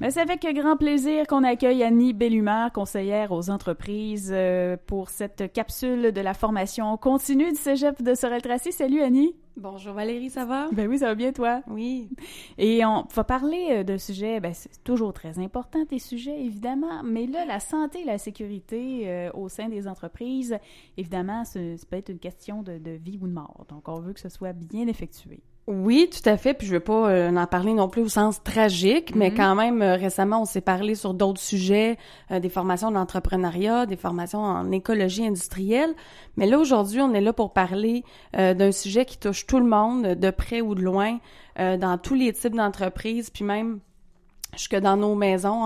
Mais c'est avec grand plaisir qu'on accueille Annie Bellumeur, conseillère aux entreprises, pour cette capsule de la formation continue du Cégep de Sorel-Tracy. Salut Annie! Bonjour Valérie, ça va? Ben oui, ça va bien toi? Oui. Et on va parler d'un sujet, c'est toujours très important tes sujets évidemment, mais là, la santé et la sécurité au sein des entreprises, évidemment, ça peut être une question de vie ou de mort. Donc, on veut que ce soit bien effectué. Oui, tout à fait, puis je veux pas en parler non plus au sens tragique, mais quand même, récemment, on s'est parlé sur d'autres sujets, des formations d'entrepreneuriat, des formations en écologie industrielle, mais là, aujourd'hui, on est là pour parler d'un sujet qui touche tout le monde, de près ou de loin, dans tous les types d'entreprises, puis même jusque dans nos maisons,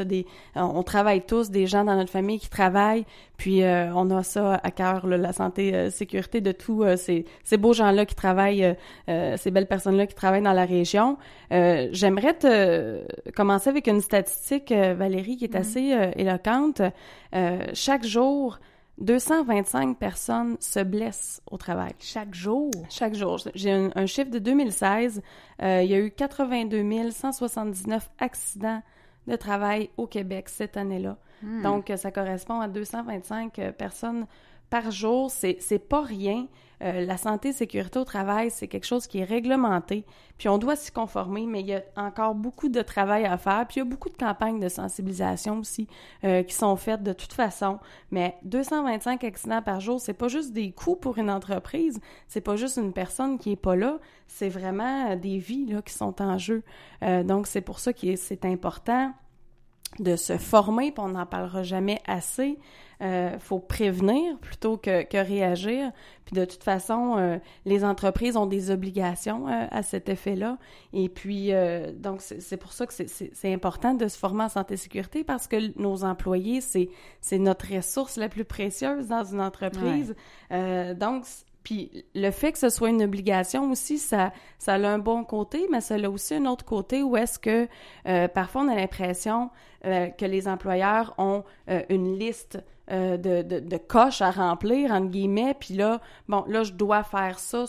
on travaille tous, des gens dans notre famille qui travaillent, puis on a ça à cœur, là, la santé, sécurité de tous ces beaux gens-là qui travaillent, ces belles personnes-là qui travaillent dans la région. J'aimerais commencer avec une statistique, Valérie, qui est assez éloquente. Chaque jour, 225 personnes se blessent au travail. Chaque jour? Chaque jour. J'ai un chiffre de 2016. Il y a eu 82 179 accidents de travail au Québec cette année-là. Donc, ça correspond à 225 personnes par jour. C'est pas rien. La santé et sécurité au travail, c'est quelque chose qui est réglementé. Puis on doit s'y conformer, mais il y a encore beaucoup de travail à faire. Puis il y a beaucoup de campagnes de sensibilisation aussi qui sont faites de toute façon. Mais 225 accidents par jour, c'est pas juste des coûts pour une entreprise. C'est pas juste une personne qui est pas là. C'est vraiment des vies là qui sont en jeu. Donc c'est pour ça que c'est important de se former, puis on n'en parlera jamais assez. Faut prévenir plutôt que réagir. Puis de toute façon, les entreprises ont des obligations à cet effet-là. Et puis, donc, c'est pour ça que c'est important de se former en santé et sécurité parce que nos employés, c'est notre ressource la plus précieuse dans une entreprise. Ouais. Donc, puis le fait que ce soit une obligation aussi, ça a un bon côté, mais ça a aussi un autre côté où est-ce que parfois on a l'impression que les employeurs ont une liste de coches à remplir, entre guillemets, puis là, bon, là, je dois faire ça,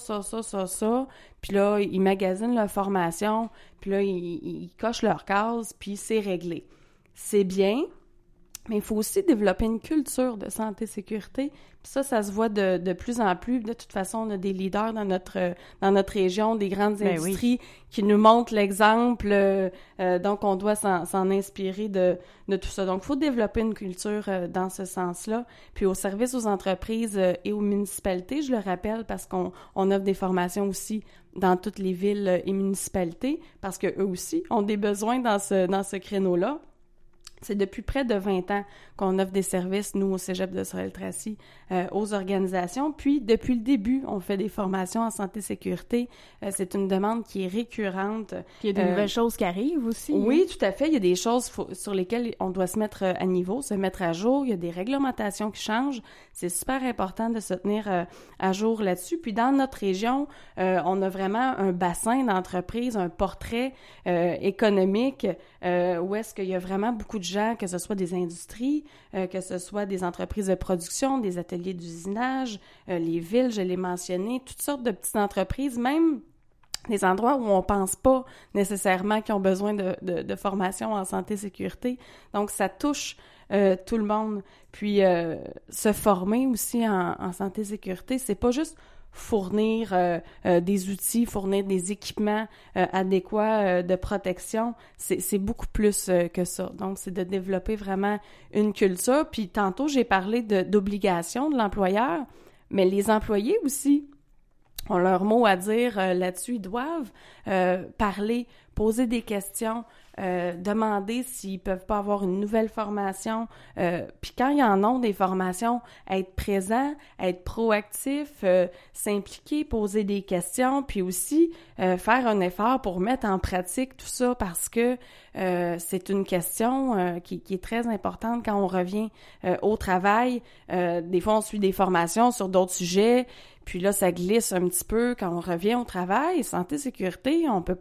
puis là, ils magasinent leur formation, puis là, ils cochent leurs cases, puis c'est réglé. C'est bien, mais il faut aussi développer une culture de santé et sécurité. Puis ça se voit de plus en plus. De toute façon, on a des leaders dans notre région, des grandes industries qui nous montrent l'exemple. Donc, on doit s'en inspirer de tout ça. Donc, il faut développer une culture dans ce sens-là. Puis au service aux entreprises et aux municipalités, je le rappelle, parce qu'on offre des formations aussi dans toutes les villes et municipalités, parce qu'eux aussi ont des besoins dans ce créneau-là. C'est depuis près de 20 ans qu'on offre des services, nous, au Cégep de Sorel-Tracy, aux organisations. Puis, depuis le début, on fait des formations en santé et sécurité. C'est une demande qui est récurrente. Puis, il y a de nouvelles choses qui arrivent aussi. Oui, tout à fait. Il y a des choses sur lesquelles on doit se mettre à niveau, se mettre à jour. Il y a des réglementations qui changent. C'est super important de se tenir à jour là-dessus. Puis, dans notre région, on a vraiment un bassin d'entreprises, un portrait économique où est-ce qu'il y a vraiment beaucoup de gens, que ce soit des industries, que ce soit des entreprises de production, des ateliers d'usinage, les villes, je l'ai mentionné, toutes sortes de petites entreprises, même des endroits où on pense pas nécessairement qu'ils ont besoin de formation en santé et sécurité. Donc, ça touche tout le monde. Puis, se former aussi en santé et sécurité, c'est pas juste fournir des outils, fournir des équipements adéquats de protection, c'est beaucoup plus que ça. Donc, c'est de développer vraiment une culture. Puis, tantôt, j'ai parlé d'obligation de l'employeur, mais les employés aussi ont leur mot à dire là-dessus. Ils doivent parler, poser des questions, demander s'ils peuvent pas avoir une nouvelle formation. Puis quand ils en ont des formations, être présent, être proactif, s'impliquer, poser des questions, puis aussi faire un effort pour mettre en pratique tout ça parce que c'est une question qui est très importante quand on revient au travail. Des fois, on suit des formations sur d'autres sujets, puis là, ça glisse un petit peu quand on revient au travail. Santé, sécurité, on peut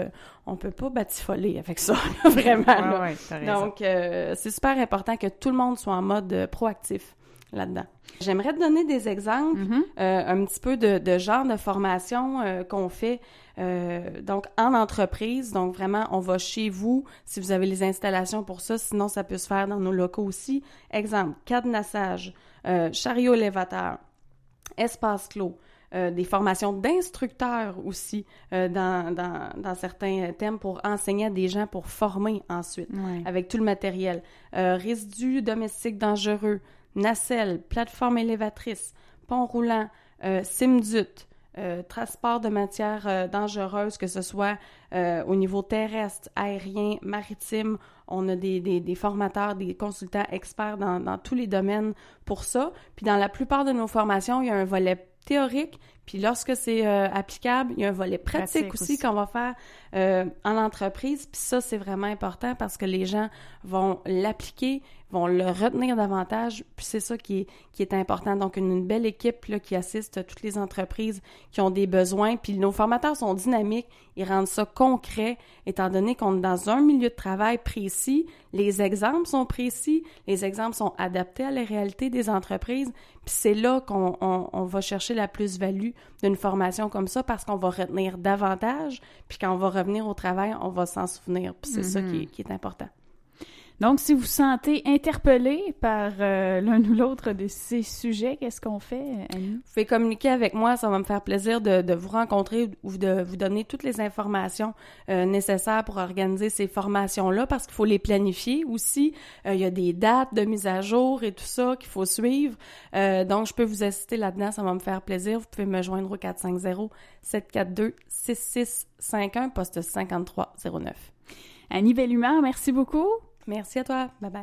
pas batifoler avec ça, là, vraiment. Là. Ouais, donc, c'est super important que tout le monde soit en mode proactif là-dedans. J'aimerais te donner des exemples, un petit peu de genre de formation qu'on fait donc en entreprise. Donc vraiment, on va chez vous si vous avez les installations pour ça. Sinon, ça peut se faire dans nos locaux aussi. Exemple, cadenassage, chariot élévateur, espace clos. Des formations d'instructeurs aussi dans certains thèmes pour enseigner à des gens pour former ensuite avec tout le matériel. Résidus domestiques dangereux, nacelle, plateforme élévatrice, pont roulant, CIMDUT, transport de matières dangereuses, que ce soit au niveau terrestre, aérien, maritime. On a des formateurs, des consultants experts dans tous les domaines pour ça. Puis dans la plupart de nos formations, il y a un volet théorique, puis lorsque c'est applicable, il y a un volet pratique aussi qu'on va faire en entreprise, puis ça, c'est vraiment important parce que les gens vont l'appliquer, vont le retenir davantage, puis c'est ça qui est important. Donc, une belle équipe là, qui assiste toutes les entreprises qui ont des besoins, puis nos formateurs sont dynamiques, ils rendent ça concret, étant donné qu'on est dans un milieu de travail précis, les exemples sont précis, les exemples sont adaptés à la réalité des entreprises, puis c'est là qu'on va chercher la plus-value d'une formation comme ça parce qu'on va retenir davantage, puis quand on va revenir au travail, on va s'en souvenir, puis c'est ça qui est important. Donc, si vous vous sentez interpellé par l'un ou l'autre de ces sujets, qu'est-ce qu'on fait, Annie? Vous pouvez communiquer avec moi, ça va me faire plaisir de vous rencontrer ou de vous donner toutes les informations nécessaires pour organiser ces formations-là, parce qu'il faut les planifier aussi. Il y a des dates de mise à jour et tout ça qu'il faut suivre. Donc, je peux vous assister là-dedans, ça va me faire plaisir. Vous pouvez me joindre au 450-742-6651, poste 5309. Annie Bellumeur, merci beaucoup. Merci à toi. Bye bye.